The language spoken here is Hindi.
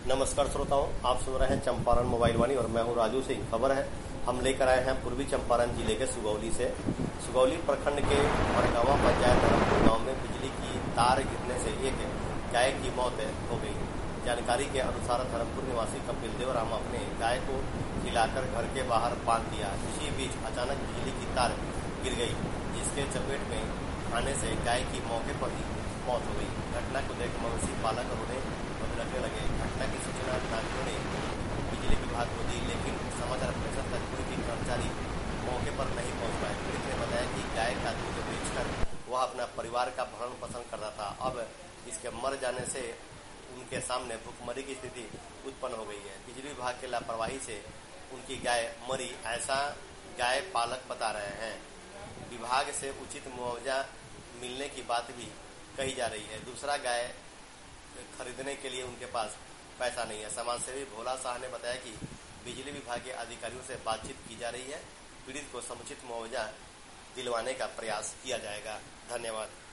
नमस्कार श्रोताओं, आप सुन रहे हैं चंपारण मोबाइल वाणी और मैं हूं राजू सिंह। खबर है हम लेकर आए हैं पूर्वी चंपारण जिले के सुगौली से। सुगौली प्रखंड के भरगावा पंचायत धर्मपुर गांव में बिजली की तार गिरने से एक गाय की मौत हो गई। जानकारी के अनुसार धर्मपुर निवासी कपिल देव राम अपने गाय को खिलाकर घर के बाहर बांध दिया। इसी बीच अचानक बिजली की तार गिर गई, जिसके चपेट में आने से गाय की मौके पर ही मौत हो गई। घटना को देख मवेशी पालक रोने लगने लगे। घटना की सूचना ग्रामीणों ने बिजली विभाग को दी, लेकिन समाचार प्रेषक तक कोई भी कर्मचारी मौके पर नहीं पहुंच पाए। पीड़ित ने बताया कि गाय का दूध बेचकर वह अपना परिवार का भरण पोषण करता था। अब इसके मर जाने से उनके सामने भूखमरी की स्थिति उत्पन्न हो गई है। बिजली विभाग की लापरवाही से उनकी गाय मरी, ऐसा गाय पालक बता रहे हैं। विभाग से उचित मुआवजा मिलने की बात भी कही जा रही है। दूसरा गाय खरीदने के लिए उनके पास पैसा नहीं है। समाजसेवी भोला शाह ने बताया कि बिजली विभाग के अधिकारियों से बातचीत की जा रही है। पीड़ित को समुचित मुआवजा दिलवाने का प्रयास किया जाएगा। धन्यवाद।